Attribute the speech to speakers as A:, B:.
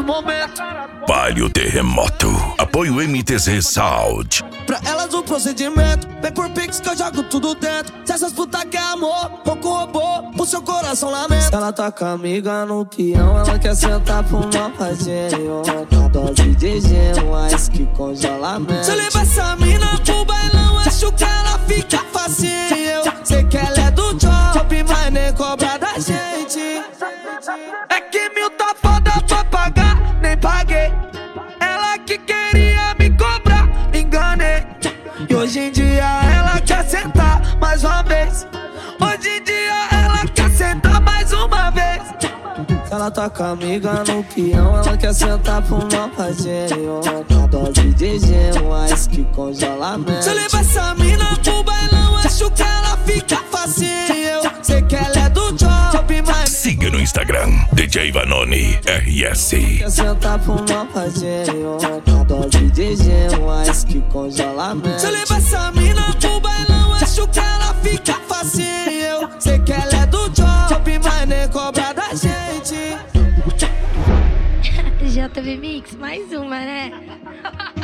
A: momento.
B: Palio Terremoto. Apoio MTZ Sound.
A: Pra elas o procedimento, vem por pix que eu jogo tudo dentro. Se essas putas quer amor, pouco robô, o seu coração lamenta. Ela tá com a amiga no peão, ela quer sentar pro mal fazer dose de gelo, ice que congelamento. Se eu levar essa mina pro bailão, acho que ela fica facinho. Eu sei que ela é do job, mas nem cobra da gente. É que 1000 tá foda pra pagar, nem paguei. Ela que queria me cobrar, me enganei. E hoje em dia ela quer sentar mais uma vez. Hoje em dia ela quer sentar mais uma vez. Ela tá com a amiga no peão, ela quer sentar pro mal fazer dose de gelo, ice que congelamento. Se eu levar essa mina pro bailão, acho que ela fica facinho. Eu sei que ela é do job, mas
B: siga no Instagram, DJ Vanoni RS.
A: quer sentar pro mal fazer dose de gelo, ice que congelamento. Se eu levar essa mina pro bailão, acho que ela fica facinho. Eu sei que ela é do job, mas nem cobra da gente.
C: JB Mix, mais uma, né?